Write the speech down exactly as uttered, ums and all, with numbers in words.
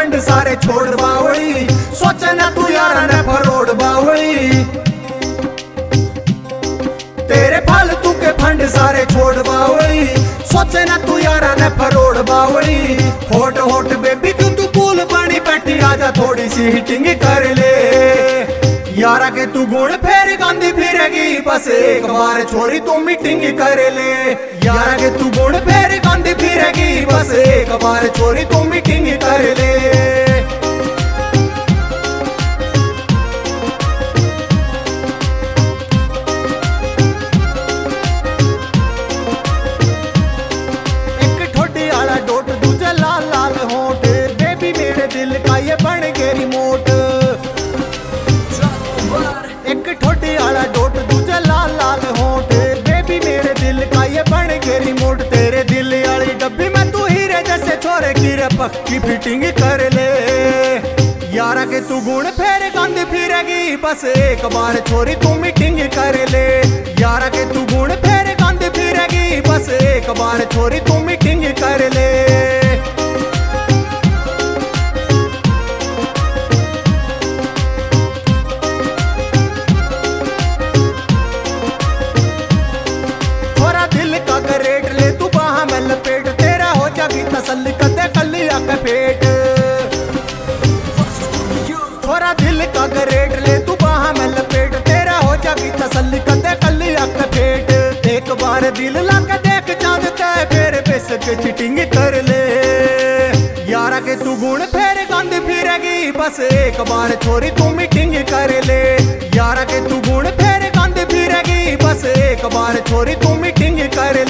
Fund सारे छोड़ बावली, सोचे ना तू यारा ने फरोड़ बावली। तेरे फालतू के फंड सारे छोड़ बावली, सोचे ना तू यारा ने फरोड़ बावली। होट होट बेबी क्यों तू कूल बनी बैठी, आजा थोड़ी सी हिटिंग कर ले। यारा के तू गुण फेर गांधी फिरेगी, बस एक बार छोरी तू मीटिंग कर ले। यारा के तू गुण फेर गांधी फिरेगी, बस एक बार छोरी तू मीटिंग कर ले। एक ठोडी आला डोट दूजा लाल लाल होठ, बेबी मेरे दिल का ये बन के रिमोट। एक ठोडी आला डोट दूजा लाल लाल होठ, बेबी मेरे दिल का ये बन के रिमोट। तेरे दिल वाली डब्बी में तू हीरे जैसे छोरे की रे पक्की फिटिंग कर ले। यारा के तू गुण फेर गंद फिरेगी, बस एक बार छोरी तू मीटिंग कर ले। यारा के तू गुण फेर गंद फिरेगी, बस एक बार छोरी तू मीटिंग कर ले। लपेट तेरा हो जागी तसल्ली कदे कल्ली आके पेट, थोड़ा दिल का गरेट ले तू बाहा में लपेट, तेरा हो जागी तसल्ली कदे कल्ली आके पेट। एक बार दिल लाके देख चांदते फिर बेसक चिटिंग कर ले। यारा के तू गुण फेर गंद फिरेगी, बस एक बार छोरी तू मीटिंग कर ले। यारा के तू गुण फेर गंद फिरेगी, बस एक बार छोरी तू मीटिंग कर